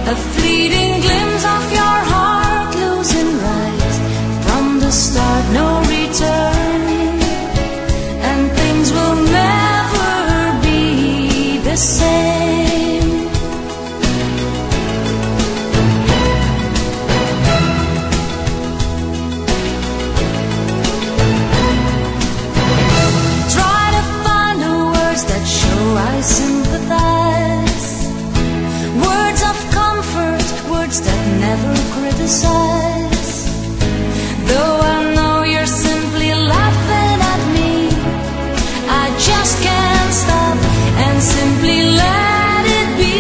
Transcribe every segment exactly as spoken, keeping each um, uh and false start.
A fleeting glimpse of your heart losing right from the start, no return, and things will never be the same. Try to find the words that show I sympathize, words of comfort, words that never criticize. Though I know you're simply laughing at me, I just can't stop and simply let it be.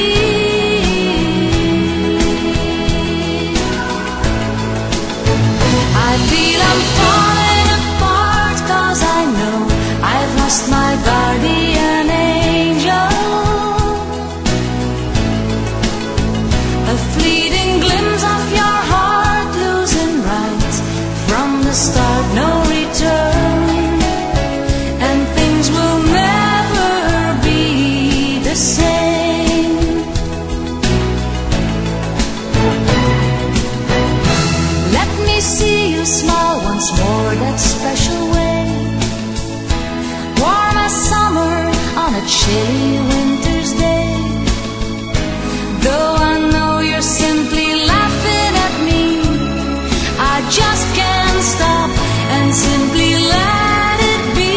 I feel I'm falling apart 'cause I know I've lost my guardian angel. A fleeting glimpse of your heart losing right from the start, no return, and things will never be the same. Let me see you smile once more that special way, warm as summer on a chilly winter's day. Though I know you're simply laughing at me, I just can't stop and simply let it be.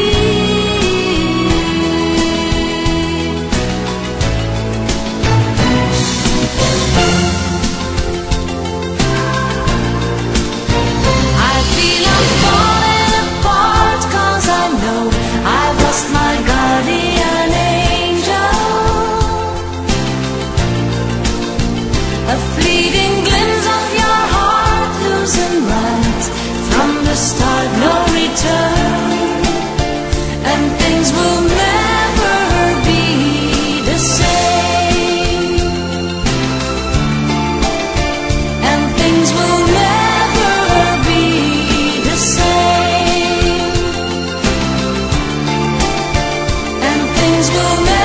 I feel I'm falling apart 'cause I know I've lost my guardian angel. A fleeting glimpse of your heart losing right from the start, no return, and things will never be the same, and things will never be the same, and things will never